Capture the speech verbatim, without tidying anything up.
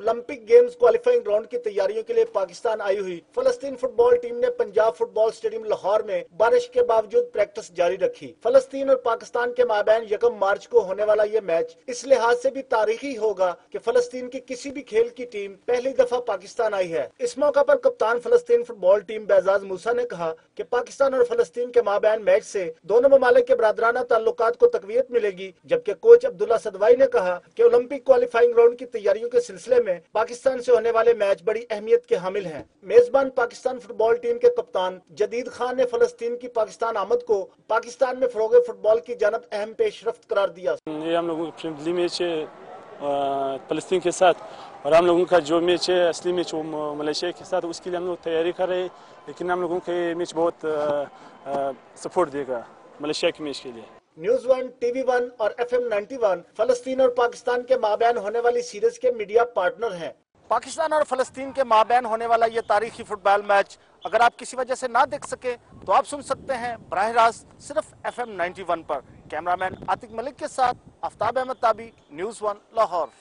Olympic games qualifying round की तैयारियों के लिए पाकिस्तान आई हुई फलस्तीन फुटबॉल टीम ने पंजाब फुटबॉल स्टेडियम लाहौर में बारिश के बावजूद प्रैक्टिस जारी रखी। फलस्तीन और पाकिस्तान के माबैन यकम मार्च को होने वाला ये मैच इस लिहाज से भी तारीखी होगा कि फलस्तीन की किसी भी खेल की टीम पहली दफा पाकिस्तान आई है। इस मौका पर कप्तान फलस्तीन फुटबॉल टीम बेजाज मूसा ने कहा कि पाकिस्तान और फलस्तीन के माबैन मैच से दोनों ममालिक के बरादराना ताल्लुकात को तकवीयत मिलेगी, जबकि कोच अब्दुल्ला सदवाई ने कहा कि ओलंपिक क्वालिफाइंग राउंड की तैयारियों के सिलसिले में पाकिस्तान से होने वाले मैच बड़ी अहमियत के हामिल हैं। मेजबान पाकिस्तान फुटबॉल टीम के कप्तान जदीद खान ने फलस्तीन की पाकिस्तान आमद को पाकिस्तान में फरोग फुटबॉल की जानब अहम पेशरफ्त करार दिया। ये हम लोगों की फ्रेंडली मैच है फलस्तीन के साथ, और हम लोगों का जो मैच है असली मैच वो मलेशिया के साथ, उसके लिए हम लोग तैयारी कर रहे हैं। लेकिन हम लोगों का ये मैच बहुत सपोर्ट देगा मलेशिया के मैच के लिए। न्यूज़ वन, टीवी वन और एफ एम नाइन्टी वन फलस्तीन और पाकिस्तान के माबैन होने वाली सीरीज के मीडिया पार्टनर हैं। पाकिस्तान और फलस्तीन के माबैन होने वाला ये तारीखी फुटबॉल मैच अगर आप किसी वजह से ना देख सके तो आप सुन सकते हैं बराह रास्त सिर्फ एफ एम नाइन्टी वन पर। कैमरामैन आतिक मलिक के साथ आफ्ताब अहमद ताबी, न्यूज़ वन लाहौर।